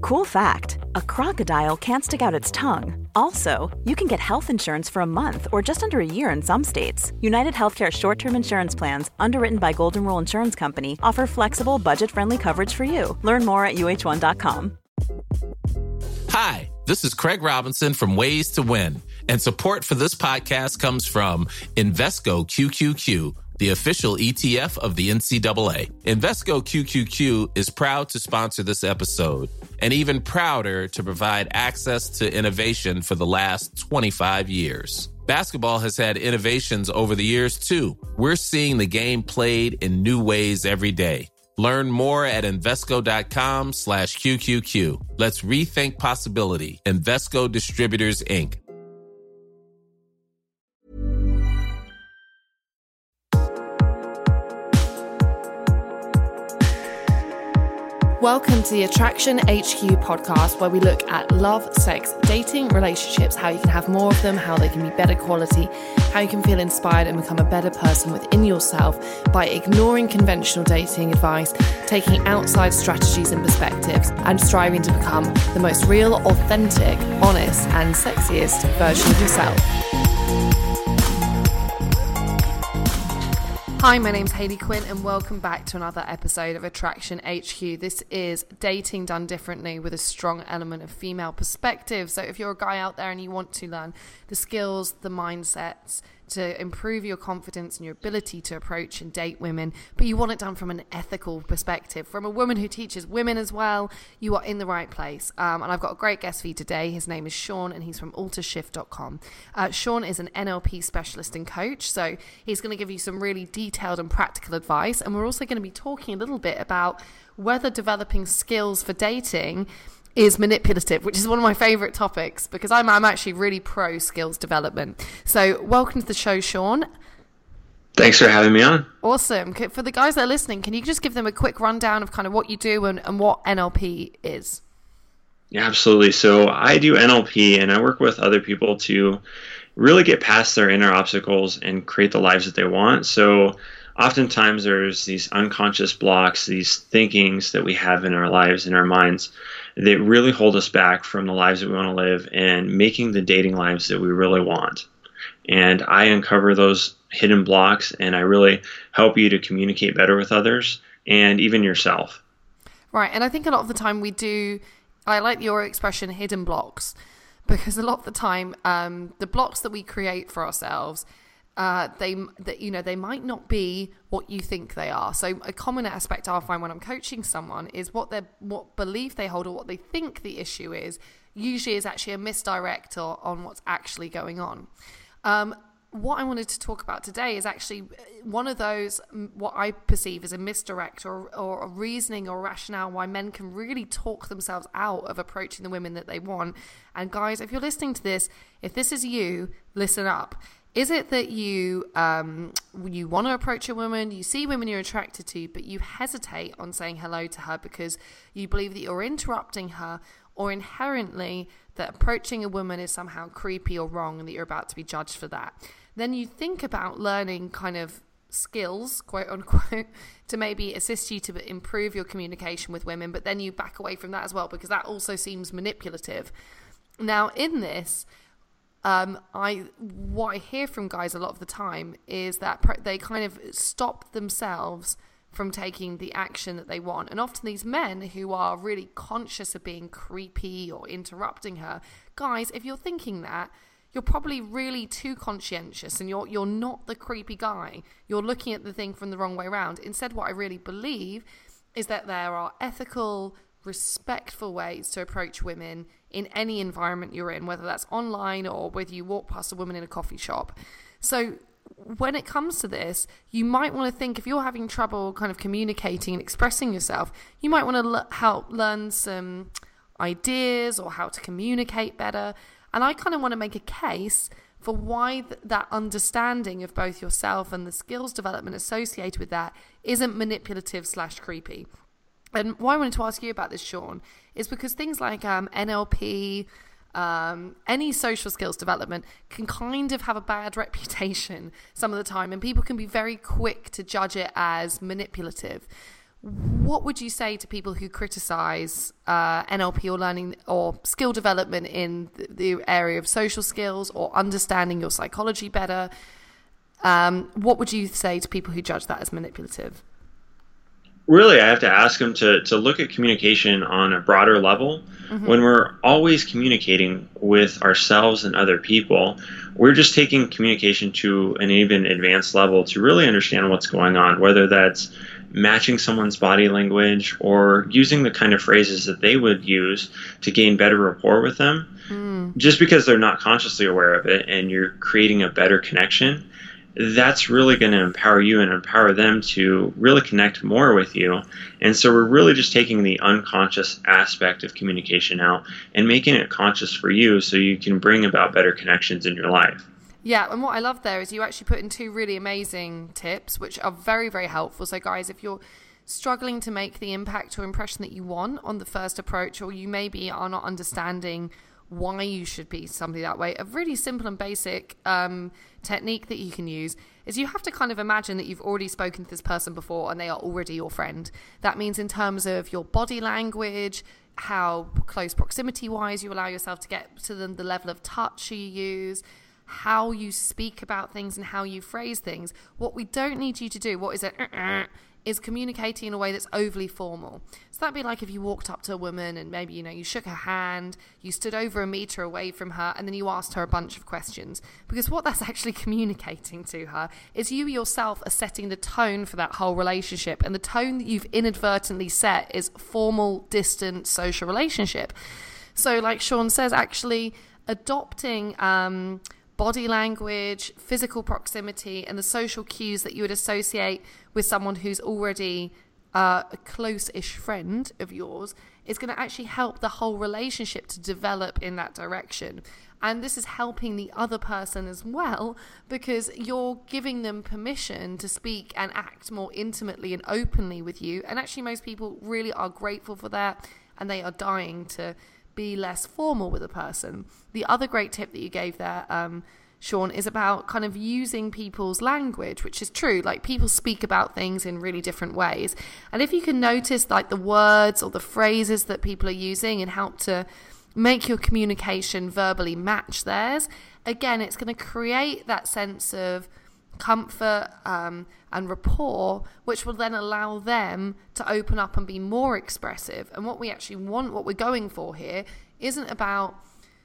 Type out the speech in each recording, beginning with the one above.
Cool fact, a crocodile can't stick out its tongue. Also, you can get health insurance for a month or just under a year in some states. United Healthcare short-term insurance plans, underwritten by Golden Rule Insurance Company, offer flexible, budget-friendly coverage for you. Learn more at UH1.com. Hi, this is Craig Robinson from Ways to Win, and support for this podcast comes from Invesco QQQ, the official ETF of the NCAA. Invesco QQQ is proud to sponsor this episode, and even prouder to provide access to innovation for the last 25 years. Basketball has had innovations over the years, too. We're seeing the game played in new ways every day. Learn more at Invesco.com/QQQ. Let's rethink possibility. Invesco Distributors, Inc. Welcome to the Attraction HQ podcast, where we look at love, sex, dating, relationships, how you can have more of them, how they can be better quality, how you can feel inspired and become a better person within yourself by ignoring conventional dating advice, taking outside strategies and perspectives, and striving to become the most real, authentic, honest, and sexiest version of yourself. Hi, my name's Hayley Quinn and welcome back to another episode of Attraction HQ. This is dating done differently with a strong element of female perspective. So if you're a guy out there and you want to learn the skills, the mindsets, to improve your confidence and your ability to approach and date women, but you want it done from an ethical perspective, from a woman who teaches women as well, you are in the right place. And I've got a great guest for you today. His name is Sean and he's from altershift.com. Sean is an NLP specialist and coach, so he's going to give you some really detailed and practical advice. And we're also going to be talking a little bit about whether developing skills for dating is manipulative, which is one of my favorite topics because I'm actually really pro skills development. So welcome to the show, Sean. Thanks for having me on. Awesome. For the guys that are listening, can you just give them a quick rundown of kind of what you do and what NLP is? Yeah, absolutely. So I do NLP and I work with other people to really get past their inner obstacles and create the lives that they want. So oftentimes there's these unconscious blocks, these thinkings that we have in our lives, in our minds, that really hold us back from the lives that we want to live and making the dating lives that we really want. And I uncover those hidden blocks and I really help you to communicate better with others and even yourself. Right. And I think a lot of the time I like your expression hidden blocks, because a lot of the time the blocks that we create for ourselves, they might not be what you think they are. So a common aspect I find when I'm coaching someone is what belief they hold or what they think the issue is usually is actually a misdirect on what's actually going on. What I wanted to talk about today is actually one of those, what I perceive as a misdirect or a reasoning or rationale why men can really talk themselves out of approaching the women that they want. And guys, if you're listening to this, if this is you, listen up. Is it that you want to approach a woman, you see women you're attracted to, but you hesitate on saying hello to her because you believe that you're interrupting her, or inherently that approaching a woman is somehow creepy or wrong and that you're about to be judged for that? Then you think about learning kind of skills, quote unquote, to maybe assist you to improve your communication with women, but then you back away from that as well because that also seems manipulative. Now in this, what I hear from guys a lot of the time is that they kind of stop themselves from taking the action that they want. And often these men who are really conscious of being creepy or interrupting her, guys, if you're thinking that, you're probably really too conscientious and you're not the creepy guy. You're looking at the thing from the wrong way around. Instead, what I really believe is that there are ethical, respectful ways to approach women in any environment you're in, whether that's online or whether you walk past a woman in a coffee shop. So when it comes to this, you might want to think, if you're having trouble kind of communicating and expressing yourself, you might want to help learn some ideas or how to communicate better. And I kind of want to make a case for why that understanding of both yourself and the skills development associated with that isn't manipulative / creepy. And why I wanted to ask you about this, Sean, is because things like NLP, any social skills development can kind of have a bad reputation some of the time, and people can be very quick to judge it as manipulative. what would you say to people who criticize NLP or learning or skill development in the area of social skills or understanding your psychology better? What would you say to people who judge that as manipulative? Really, I have to ask them to look at communication on a broader level. Mm-hmm. When we're always communicating with ourselves and other people, we're just taking communication to an even advanced level to really understand what's going on, whether that's matching someone's body language or using the kind of phrases that they would use to gain better rapport with them. Just because they're not consciously aware of it and you're creating a better connection, that's really going to empower you and empower them to really connect more with you. And so we're really just taking the unconscious aspect of communication out and making it conscious for you so you can bring about better connections in your life. Yeah, and what I love there is you actually put in 2 really amazing tips, which are very, very helpful. So guys, if you're struggling to make the impact or impression that you want on the first approach, or you maybe are not understanding why you should be somebody that way, a really simple and basic technique that you can use is you have to kind of imagine that you've already spoken to this person before and they are already your friend. That means in terms of your body language, how close proximity wise you allow yourself to get to them, the level of touch you use, how you speak about things and how you phrase things. What we don't need you to do, what is it, is communicating in a way that's overly formal. So that'd be like if you walked up to a woman and maybe, you shook her hand, you stood over a meter away from her, and then you asked her a bunch of questions. Because what that's actually communicating to her is you yourself are setting the tone for that whole relationship. And the tone that you've inadvertently set is formal, distant, social relationship. So like Sean says, actually adopting body language, physical proximity, and the social cues that you would associate with someone who's already a close-ish friend of yours is going to actually help the whole relationship to develop in that direction. And this is helping the other person as well, because you're giving them permission to speak and act more intimately and openly with you. And actually most people really are grateful for that, and they are dying to be less formal with a person. The other great tip that you gave there, Sean, is about kind of using people's language, which is true. Like people speak about things in really different ways. And if you can notice like the words or the phrases that people are using and help to make your communication verbally match theirs, again, it's going to create that sense of comfort and rapport, which will then allow them to open up and be more expressive. And what we actually want, what we're going for here, isn't about,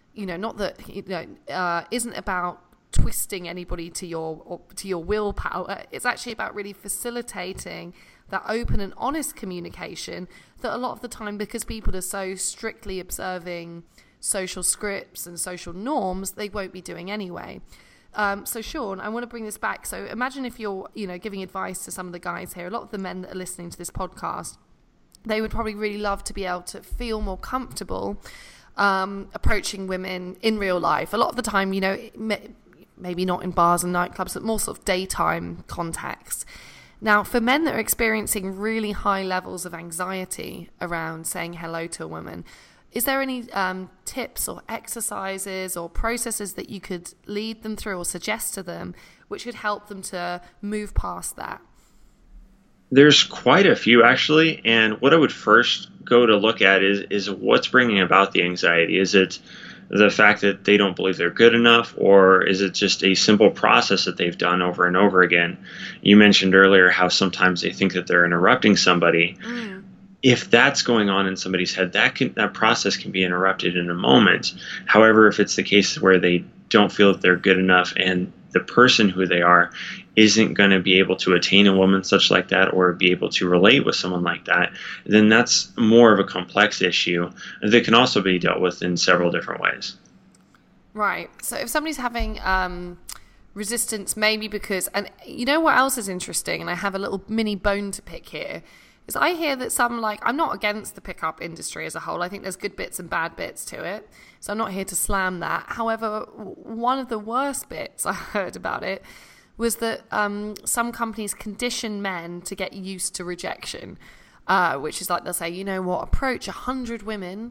isn't about twisting anybody to your willpower. It's actually about really facilitating that open and honest communication that a lot of the time, because people are so strictly observing social scripts and social norms, they won't be doing anyway. So Sean, I want to bring this back. So imagine if you're, giving advice to some of the guys here, a lot of the men that are listening to this podcast, they would probably really love to be able to feel more comfortable approaching women in real life. A lot of the time, maybe not in bars and nightclubs, but more sort of daytime context. Now, for men that are experiencing really high levels of anxiety around saying hello to a woman, is there any tips or exercises or processes that you could lead them through or suggest to them which could help them to move past that? There's quite a few, actually. And what I would first go to look at is what's bringing about the anxiety. Is it the fact that they don't believe they're good enough, or is it just a simple process that they've done over and over again? You mentioned earlier how sometimes they think that they're interrupting somebody. If that's going on in somebody's head, that process can be interrupted in a moment. However, if it's the case where they don't feel that they're good enough and the person who they are isn't going to be able to attain a woman such like that or be able to relate with someone like that, then that's more of a complex issue that can also be dealt with in several different ways. Right. So if somebody's having resistance, maybe because, and you know what else is interesting, and I have a little mini bone to pick here, is I hear that some, I'm not against the pickup industry as a whole. I think there's good bits and bad bits to it. So I'm not here to slam that. However, one of the worst bits I heard about it was that some companies condition men to get used to rejection, which is like they'll say, approach 100 women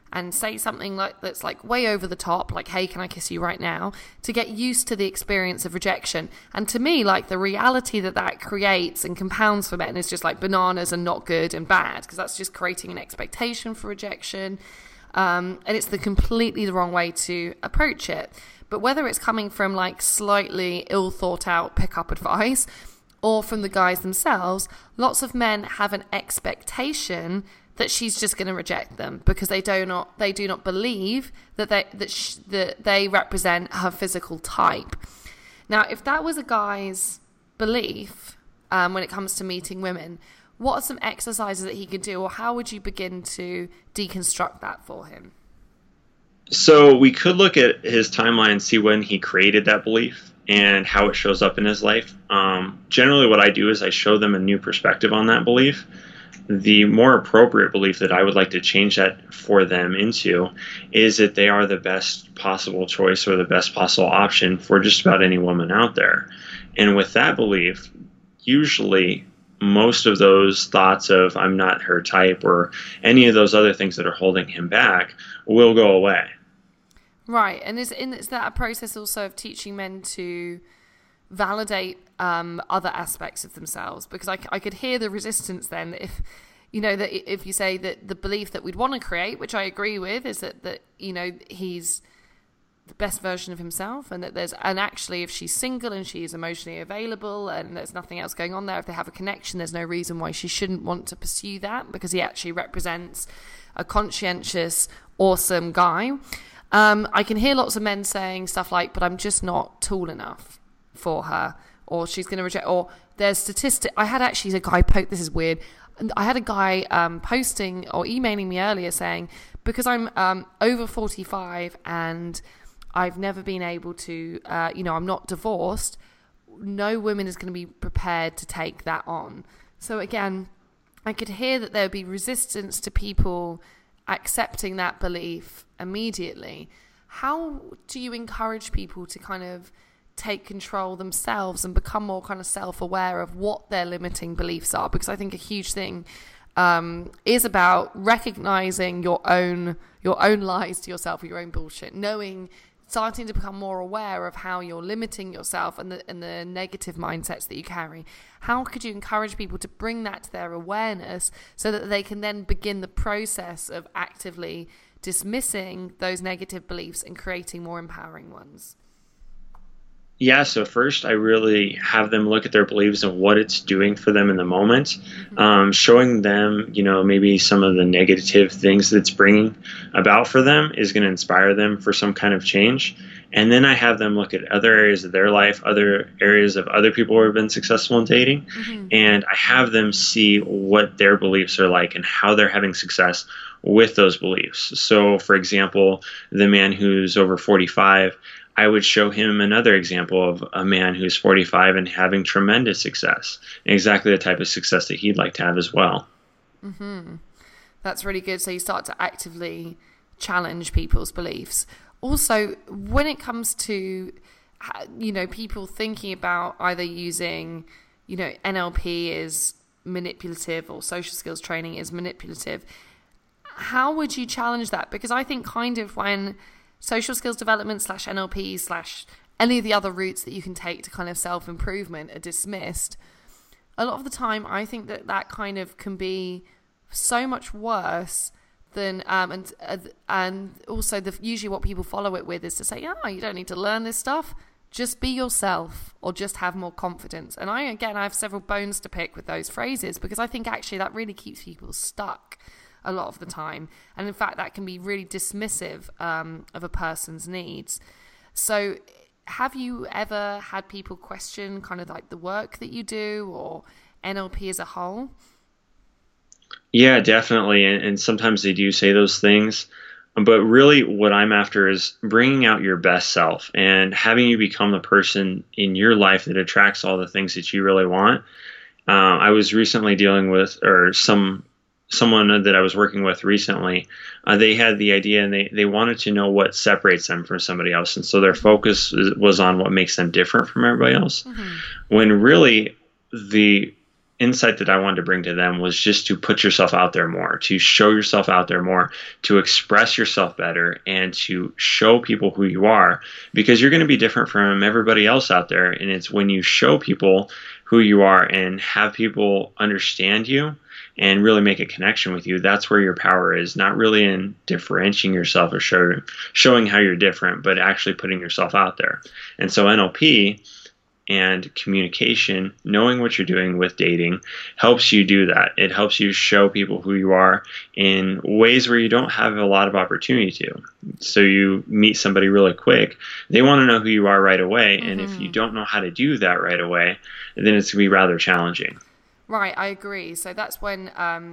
and say something like that's like way over the top, like, hey, can I kiss you right now, to get used to the experience of rejection. And to me, like, the reality that creates and compounds for men is just like bananas and not good and bad, because that's just creating an expectation for rejection. And it's completely the wrong way to approach it. But whether it's coming from like slightly ill thought out pickup advice or from the guys themselves, lots of men have an expectation that she's just going to reject them because they do not believe that they represent her physical type. Now, if that was a guy's belief when it comes to meeting women, what are some exercises that he could do, or how would you begin to deconstruct that for him? So we could look at his timeline and see when he created that belief and how it shows up in his life. Generally, what I do is I show them a new perspective on that belief. The more appropriate belief that I would like to change that for them into is that they are the best possible choice or the best possible option for just about any woman out there. And with that belief, usually most of those thoughts of I'm not her type or any of those other things that are holding him back will go away. Right. And is that a process also of teaching men to validate other aspects of themselves? Because I could hear the resistance then if you say that the belief that we'd want to create, which I agree with, is that he's the best version of himself, and actually if she's single and she's emotionally available and there's nothing else going on there, if they have a connection, there's no reason why she shouldn't want to pursue that, because he actually represents a conscientious, awesome guy. I can hear lots of men saying stuff like, but I'm just not tall enough for her, or she's going to reject, or there's statistic. I had actually a guy this is weird. I had a guy posting or emailing me earlier saying, because I'm over 45 and I've never been able to, I'm not divorced, no woman is going to be prepared to take that on. So again, I could hear that there would be resistance to people accepting that belief immediately. How do you encourage people to kind of take control themselves and become more kind of self-aware of what their limiting beliefs are? Because I think a huge thing is about recognizing your own lies to yourself, or your own bullshit, starting to become more aware of how you're limiting yourself and the negative mindsets that you carry. How could you encourage people to bring that to their awareness so that they can then begin the process of actively dismissing those negative beliefs and creating more empowering ones? Yeah, so first I really have them look at their beliefs and what it's doing for them in the moment, showing them, maybe some of the negative things that's bringing about for them is going to inspire them for some kind of change. And then I have them look at other areas of their life, other areas of other people who have been successful in dating, and I have them see what their beliefs are like and how they're having success with those beliefs. So, for example, the man who's over 45, I would show him another example of a man who's 45 and having tremendous success, exactly the type of success that he'd like to have as well. Mm-hmm. That's really good. So you start to actively challenge people's beliefs. Also, when it comes to, people thinking about either using, NLP is manipulative or social skills training is manipulative, how would you challenge that? Because I think kind of when social skills development / NLP / any of the other routes that you can take to kind of self-improvement are dismissed, a lot of the time I think that kind of can be so much worse than and also usually what people follow it with is to say, you don't need to learn this stuff, just be yourself, or just have more confidence. And I have several bones to pick with those phrases, because I think actually that really keeps people stuck a lot of the time, and in fact that can be really dismissive of a person's needs. So have you ever had people question kind of like the work that you do or NLP as a whole? Yeah, definitely. And sometimes they do say those things, but really what I'm after is bringing out your best self and having you become the person in your life that attracts all the things that you really want. I was recently dealing with, someone that I was working with recently, they had the idea and they wanted to know what separates them from somebody else. And so their focus was on what makes them different from everybody else. Mm-hmm. When really insight that I wanted to bring to them was just to put yourself out there more, to show yourself out there more, to express yourself better, and to show people who you are, because you're going to be different from everybody else out there. And it's when you show people who you are and have people understand you and really make a connection with you, that's where your power is, not really in differentiating yourself or showing how you're different, but actually putting yourself out there. And so NLP and communication, knowing what you're doing with dating, helps you do that. It helps you show people who you are in ways where you don't have a lot of opportunity to. So you meet somebody really quick, they want to know who you are right away. And if you don't know how to do that right away, then it's going to be rather challenging. Right, I agree. So that's when,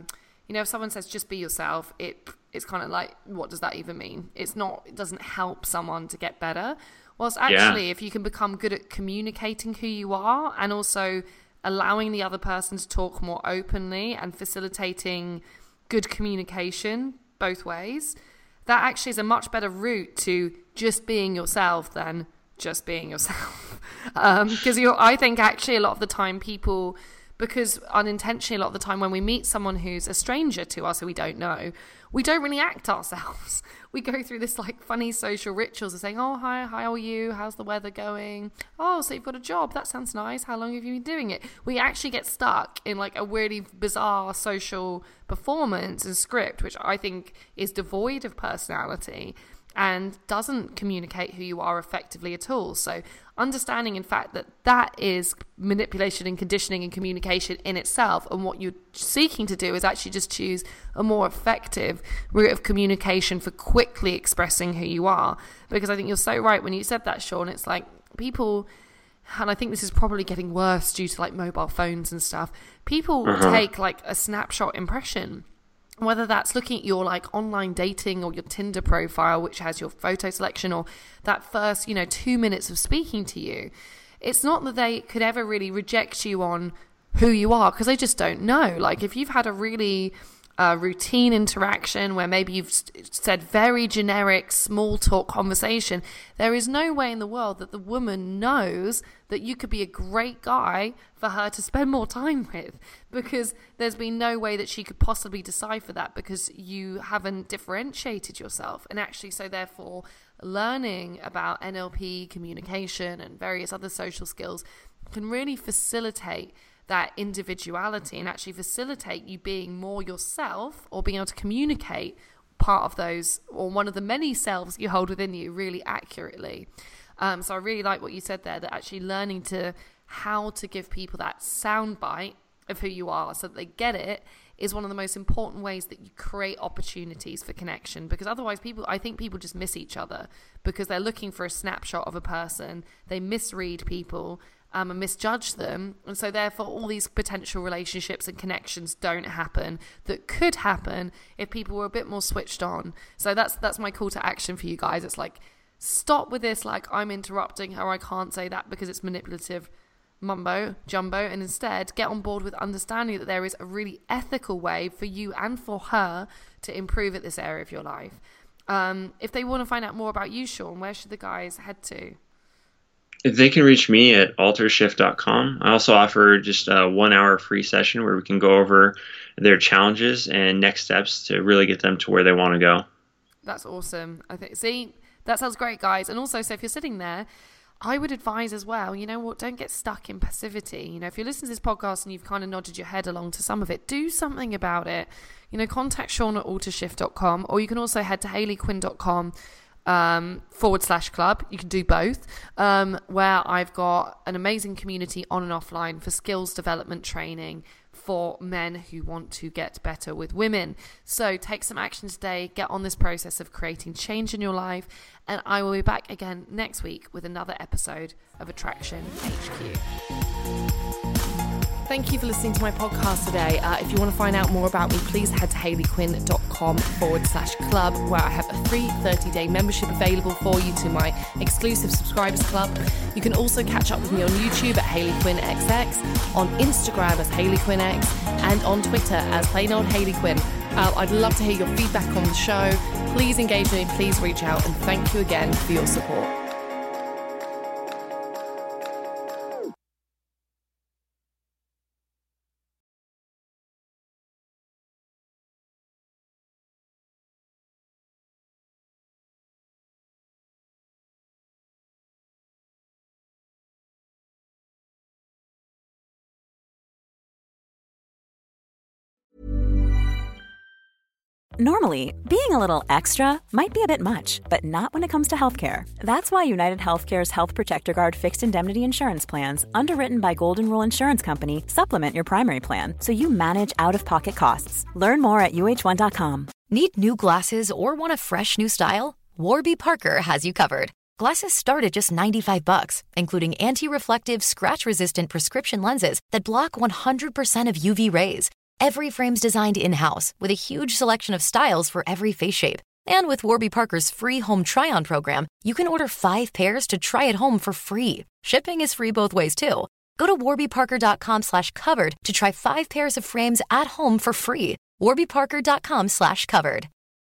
if someone says just be yourself, it's kind of like, what does that even mean? It doesn't help someone to get better. Whilst actually, if you can become good at communicating who you are and also allowing the other person to talk more openly and facilitating good communication both ways, that actually is a much better route to just being yourself than just being yourself. Because I think actually a lot of the time people, because unintentionally a lot of the time when we meet someone who's a stranger to us who we don't know, we don't really act ourselves. We go through this like funny social rituals of saying, oh, hi, how are you? How's the weather going? Oh, so you've got a job. That sounds nice. How long have you been doing it? We actually get stuck in like a really bizarre social performance and script, which I think is devoid of personality and doesn't communicate who you are effectively at all. So understanding, in fact, that is manipulation and conditioning and communication in itself, and what you're seeking to do is actually just choose a more effective route of communication for quickly expressing who you are. Because I think you're so right when you said that, Sean. It's like people, and I think this is probably getting worse due to like mobile phones and stuff, people take like a snapshot impression. Whether that's looking at your like online dating or your Tinder profile, which has your photo selection, or that first, 2 minutes of speaking to you, it's not that they could ever really reject you on who you are, because they just don't know. Like if you've had a really routine interaction where maybe you've said very generic small talk conversation, there is no way in the world that the woman knows that you could be a great guy for her to spend more time with, because there's been no way that she could possibly decipher that, because you haven't differentiated yourself. And actually, so therefore, learning about NLP, communication, and various other social skills can really facilitate that individuality and actually facilitate you being more yourself, or being able to communicate part of those or one of the many selves you hold within you really accurately. So I really like what you said there, that actually learning to how to give people that soundbite of who you are so that they get it is one of the most important ways that you create opportunities for connection. Because otherwise I think people just miss each other because they're looking for a snapshot of a person. They misread people and misjudge them, and so therefore all these potential relationships and connections don't happen that could happen if people were a bit more switched on. So that's my call to action for you guys. It's like, stop with this like I'm interrupting, or I can't say that because it's manipulative mumbo jumbo, and instead get on board with understanding that there is a really ethical way for you and for her to improve at this area of your life. If they want to find out more about you, Sean, where should the guys head to? They can reach me at altershift.com. I also offer just a 1 hour free session where we can go over their challenges and next steps to really get them to where they want to go. That's awesome. See, that sounds great, guys. And also, so if you're sitting there, I would advise as well, you know what, don't get stuck in passivity. If you're listening to this podcast and you've kind of nodded your head along to some of it, do something about it. Contact Sean at altershift.com, or you can also head to hayleyquinn.com /club. You can do both, where I've got an amazing community on and offline for skills development training for men who want to get better with women. So take some action today, get on this process of creating change in your life, and I will be back again next week with another episode of Attraction HQ. Thank you for listening to my podcast today. If you want to find out more about me, please head to hayleyquinn.com /club, where I have a free 30-day membership available for you to my exclusive subscribers club. You can also catch up with me on YouTube at HayleyQuinnXX, on Instagram as HayleyQuinnX, and on Twitter as plain old Hayley Quinn. I'd love to hear your feedback on the show. Please engage with me, please reach out, and thank you again for your support. Normally, being a little extra might be a bit much, but not when it comes to healthcare. That's why United Healthcare's Health Protector Guard fixed indemnity insurance plans, underwritten by Golden Rule Insurance Company, supplement your primary plan so you manage out-of-pocket costs. Learn more at uh1.com. Need new glasses or want a fresh new style? Warby Parker has you covered. Glasses start at just $95, including anti-reflective, scratch-resistant prescription lenses that block 100% of UV rays. Every frame's designed in-house with a huge selection of styles for every face shape. And with Warby Parker's free home try-on program, you can order 5 pairs to try at home for free. Shipping is free both ways, too. Go to warbyparker.com/covered to try 5 pairs of frames at home for free. warbyparker.com/covered.